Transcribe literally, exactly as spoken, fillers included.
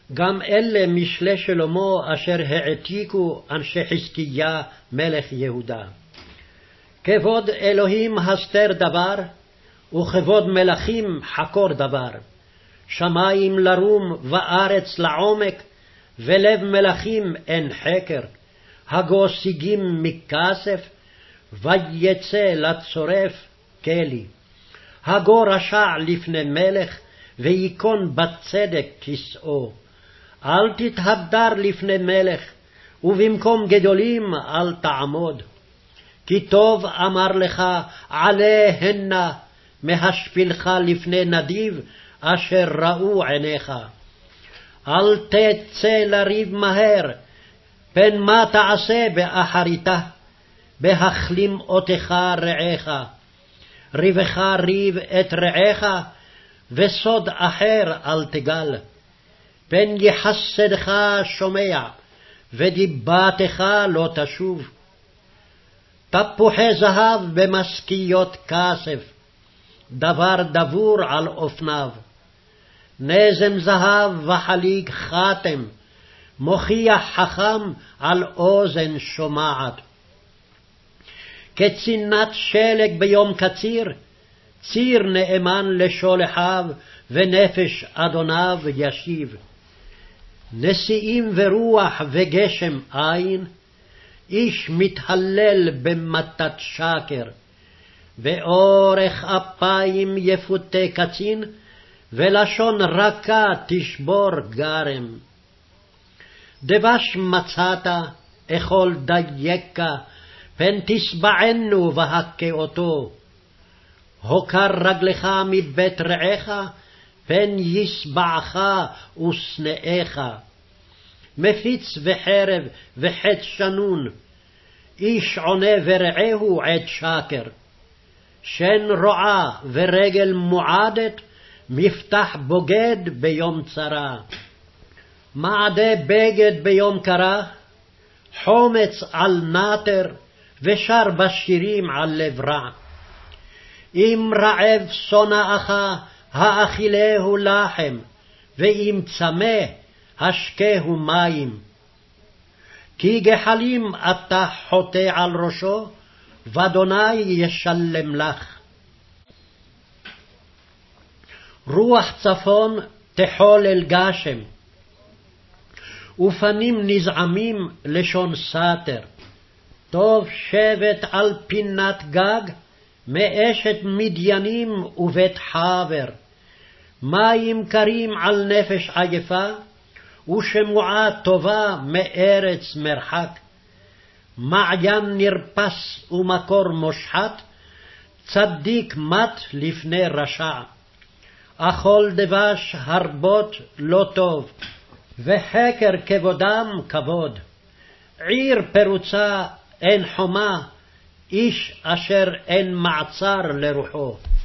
גם אלה משלי שלמה אשר העתיקו אנשי חזקיה מלך יהודה. כבוד אלוהים הסתר דבר, וכבוד מלכים חקור דבר. שמים לרום וארץ לעומק, ולב מלכים אין חקר. הגו שיגים מכסף, ויצא לצורף כלי. הגו רשע לפני מלך, ויקון בצדק כסאו. אל תתהדר לפני מלך, ובמקום גדולים אל תעמוד. כי טוב אמר לך עלה הנה, מהשפילך לפני נדיב, אשר ראו עיניך. אל תצא לריב מהר, פן מה תעשה באחריתה, בהכלים אותך רעך. ריבך ריב את רעך, וסוד אחר אל תגל. פן יחסדך שומע, ודיבתך לא תשוב. תפוחי זהב במשכיות כסף, דבר דבור על אופניו. נזם זהב וחליג חתם, מוכיח חכם על אוזן שומעת. כצינת שלג ביום קציר, ציר נאמן לשולחיו, ונפש אדוניו ישיב. נשיאים ורוח וגשם אין, איש מתהלל במתת שקר. ואורך אפיים יפותה קצין, ולשון רכה תשבור גרם. דבש מצאת, אכול דייקה, פן תשבענו והכה אותו. הוקר רגלך מבית רעך, פן ישבעך ושנאיך. מפיץ וחרב וחץ שנון, איש עונה ורעהו עת שקר. שן רועה ורגל מועדת, מפתח בוגד ביום צרה. מעדה בגד ביום קרה, חומץ על נטר, ושר בשירים על לב רע. אם רעב שונאך, האכילהו לחם, ואם צמא, השקהו מים. כי גחלים אתה חוטא על ראשו, ואדוני ישלם לך. רוח צפון תחולל גשם, ופנים נזעמים לשון סתר. טוב שבט על פינת גג, מאשת מדיינים ובית חבר. מים קרים על נפש עייפה, ושמועה טובה מארץ מרחק. מעיין נרפס ומקור מושחת, צדיק מת לפני רשע. אכול דבש הרבות לא טוב, וחקר כבודם כבוד. עיר פרוצה אין חומה, איש אשר אין מעצר לרוחו.